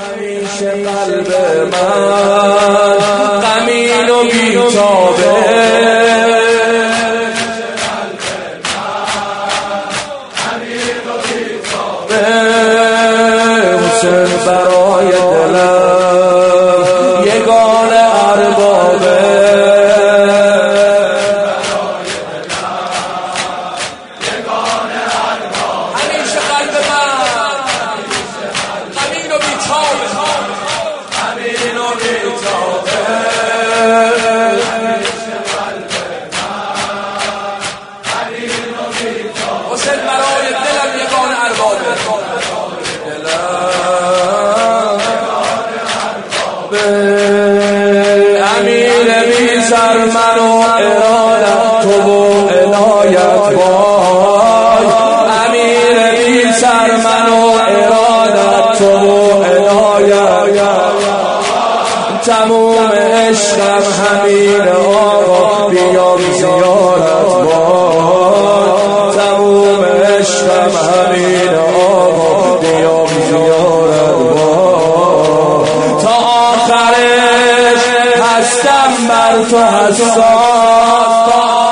همیشه قلب من غمین و بیتابه حسین برای دلم یگانه اربابه همیشه قلب من غمین و بیتابه غمین و بیتابه حسین برای دلم یگانه اربابه امیر بیزر من و ارادت تو و عنایت وای امیر بیزر من و ارادت تو و عنایت تموم عشقم همین آقا بیام زیارت وای تموم عشقم همین آقا بیام زیارت وای تا آخرش هستم بر تو حساس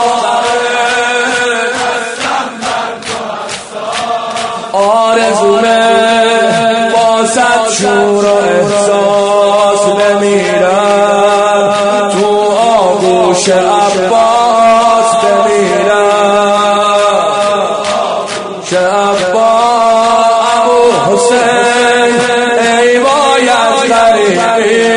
آرزومه بازد شور و احساس بمیرم تو آغوش عباس بمیرم عباس ابو حسین ای باید غریبی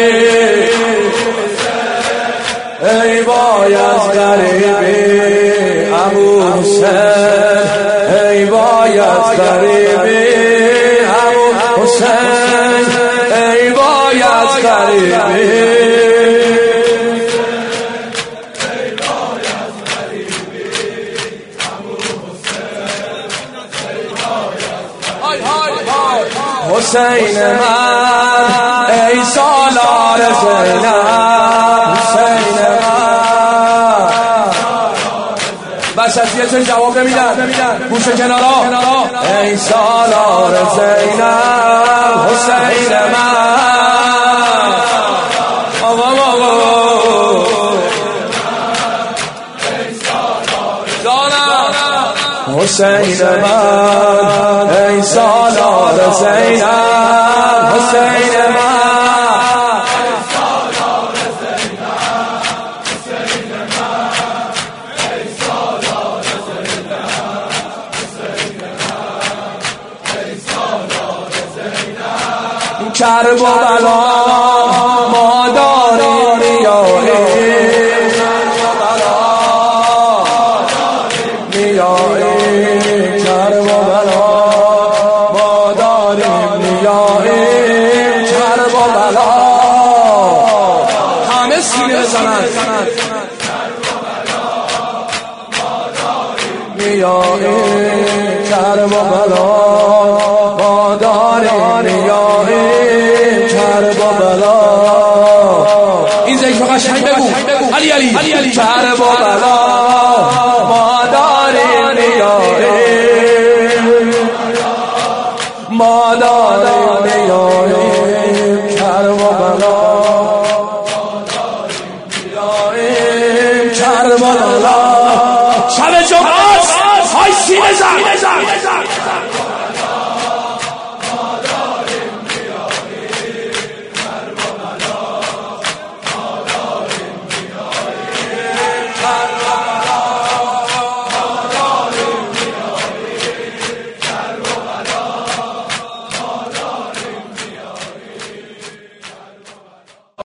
ای باید غریبی ابو حسین ای باید غریبی ابو حسین ای باید غریبی حسین من ای سالار زینب حسین من بس از یه چه جواب نمیدن گوش کنارا ای سالار زینب حسین من آقا حسین من ای سالار زینب حسین من کرب و بلا ما داریم نیاییم کرب و بلا ما داریم نیاییم کرب و بلا همه سینه بزنند نیاییم کرب و بلا ما داریم نیاییم کرب و بلا این ذکر قشنگ بگو علی کرب و بلا